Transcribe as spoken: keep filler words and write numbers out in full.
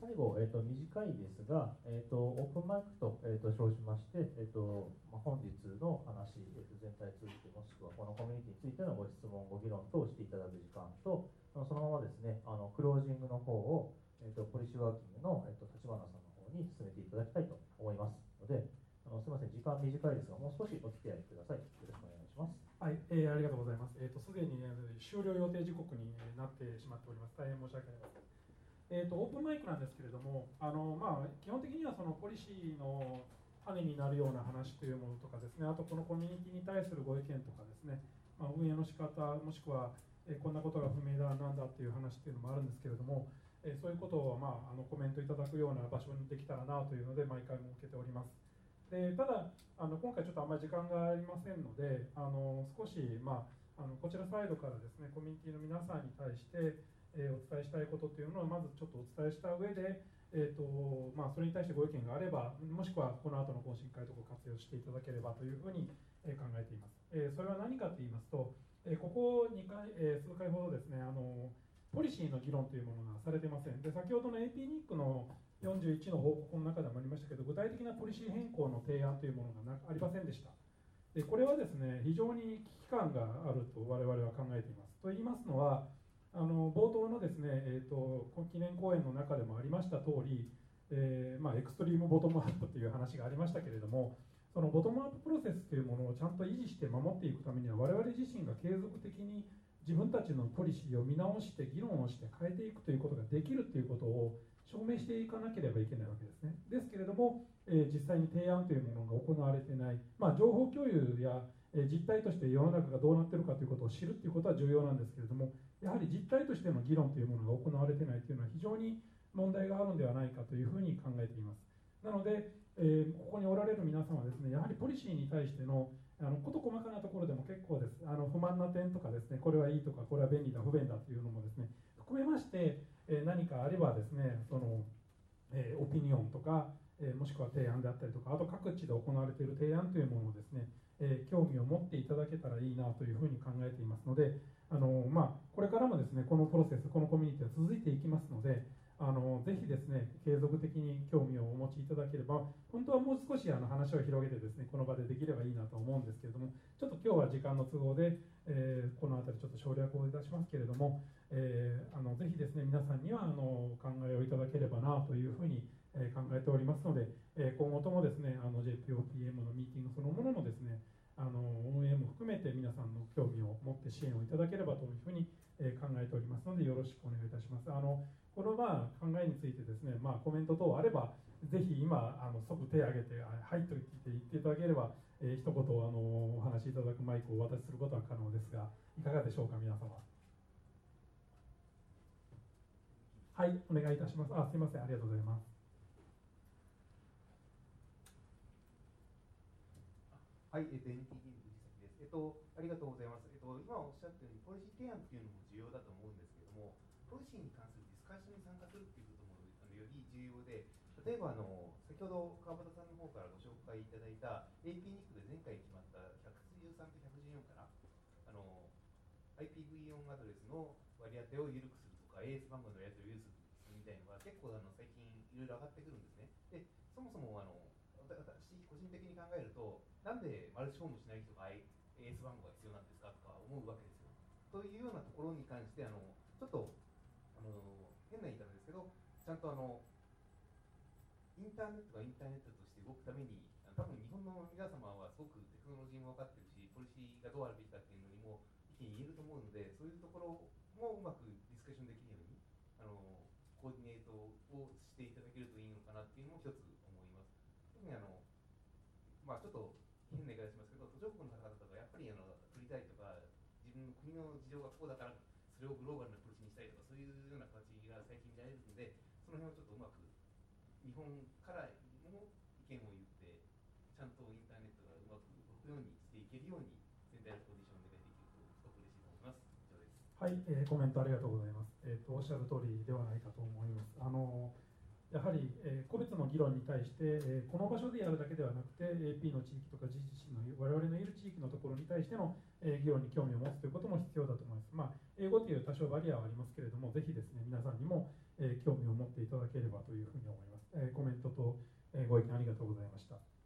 最後、えー、と短いですが、えー、とオープンマイクと,、えー、と称しまして、えーとまあ、本日の話、えー、と全体について、もしくはこのコミュニティについてのご質問、ご議論等をしていただく時間と、そのままですね、あのクロージングの方を、えー、とポリシーワーキングの、えー、と立花さんの方に進めていただきたいと思いますので、あのすみません、時間短いですが、もう少しお付き合いください。よろしくお願いします。 はい、えー、ありがとうございます。えーと、すでに、ね、終了予定時刻になってしまっております。大変申し訳ありません。えーと、オープンマイクなんですけれども、あの、まあ、基本的にはそのポリシーの種になるような話というものとかですね、あとこのコミュニティに対するご意見とかですね、まあ、運営の仕方、もしくは、えー、こんなことが不明だ、なんだっていう話っていうのもあるんですけれども、えー、そういうことを、まあ、あのコメントいただくような場所にできたらなというので、毎回設けております。でただあの、今回ちょっとあんまり時間がありませんので、あの少し、まあ、あのこちらサイドからですね、コミュニティの皆さんに対して、えー、お伝えしたいことというのをまずちょっとお伝えした上で、えーとまあ、それに対してご意見があれば、もしくはこの後の懇親会とか活用していただければというふうに考えています。えー、それは何かと言いますと、えー、ここにかい、えー、数回ほどですね、あのポリシーの議論というものがされてません。で、先ほどの エーピー ニックのよんじゅういちの報告の中でもありましたけど、具体的なポリシー変更の提案というものがなありませんでした。でこれはですね、非常に危機感があると我々は考えています。と言いますのは、あの冒頭のですね、えーと、記念講演の中でもありました通り、えーまあ、エクストリームボトムアップという話がありましたけれども、そのボトムアッププロセスというものをちゃんと維持して守っていくためには、我々自身が継続的に自分たちのポリシーを見直して議論をして変えていくということができるということを証明していかなければいけないわけですね。ですけれども、えー、実際に提案というものが行われていない、まあ、情報共有や、えー、実態として世の中がどうなっているかということを知るということは重要なんですけれども、やはり実態としての議論というものが行われていないというのは非常に問題があるのではないかというふうに考えています。なので、えー、ここにおられる皆様はですね、やはりポリシーに対してのあの事細かなところでも結構です。あの不満な点とかですね、これはいいとかこれは便利だ不便だというのもですね含めまして、えー、何かあればですね、その、えー、オピニオンとか、えー、もしくは提案であったりとか、あと各地で行われている提案というものをですね、えー、興味を持っていただけたらいいなというふうに考えていますので、あのまあ、これからもですね、このプロセス、このコミュニティは続いていきますので、あのぜひですね、継続的に興味をお持ちいただければ、本当はもう少しあの話を広げてですね、この場でできればいいなと思うんですけれども、ちょっと今日は時間の都合で、えー、この辺りちょっと省略をいたしますけれども、えー、あのぜひですね、皆さんにはあのお考えをいただければなというふうにえ考えておりますので、え今後ともですね、あの ジェイピーオーピーエム のミーティングそのもののですね、あの運営も含めて皆さんの興味を持って支援をいただければというふうに考えておりますので、よろしくお願いいたします。あのこのまあ考えについてですね、まあ、コメント等あれば、ぜひ今あの即手を挙げて、はいと言って言っていただければ、えー、一言あのお話しいただくマイクをお渡しすることは可能ですが、いかがでしょうか、皆様。はい、お願いいたします。あ、すいません、ありがとうございます。 はい、えっと、エヌティーティー の藤崎です。えっと、ありがとうございます。えっと、今おっしゃったように、ポリシー提案っていうのも重要だと思うんですけども、ポリシーに関するディスカッションに参加するっていうこともあのより重要で、例えばあの、先ほど川端さんの方からご紹介いただいた エーピー ニックで前回決まったひゃくじゅうさんとひゃくじゅうよんかな、あの アイピーブイフォン アドレスの割り当てを緩くするとか、エーエス 番号のやり取りを緩くするみたいなのが結構あの最近いろいろ上がってくるんですね。で、そもそもあの私個人的に考えると、なんでマルチフォームしない人が エーエス 番号が必要なんですかとか思うわけですよ。というようなところに関して、あのちょっとあの変な言い方ですけど、ちゃんとあのインターネットがインターネットとして動くために、多分日本の皆様はすごくテクノロジーも分かってるし、ポリシーがどうあるべきかっていうのにも意見言えると思うので、そういうところもうまくディスカッションできるようにあのコーディネートをしていただけるといいのかなっていうのも一つ思います。特にあの、まあ、ちょっと変な言い方しますけど、途上国の方々がやっぱりあの作りたいとか、自分の国の事情がこうだから、それをグローバルなポリシーにしたいとか、そういうような形が最近見られるので、その辺をちょっとうまく日本からも意見を言って、ちゃんとインターネットがうまく動くようにしていけるように、全体のコンディションをお願いできると、すごく嬉しいと思います。以上です。 はい、えー、コメントありがとうございます。えーと、おっしゃる通りではないかと思います。あのやはり、えー、個別の議論に対して、えー、この場所でやるだけではなくて エーピー の地域とか自身の我々のいる地域のところに対しての、えー、議論に興味を持つということも必要だと思います。まあ、英語という多少バリアはありますけれども、ぜひですね、皆さんにも、 えー興味を持っていただければというふうに思います。えーコメントと、えーご意見ありがとうございました。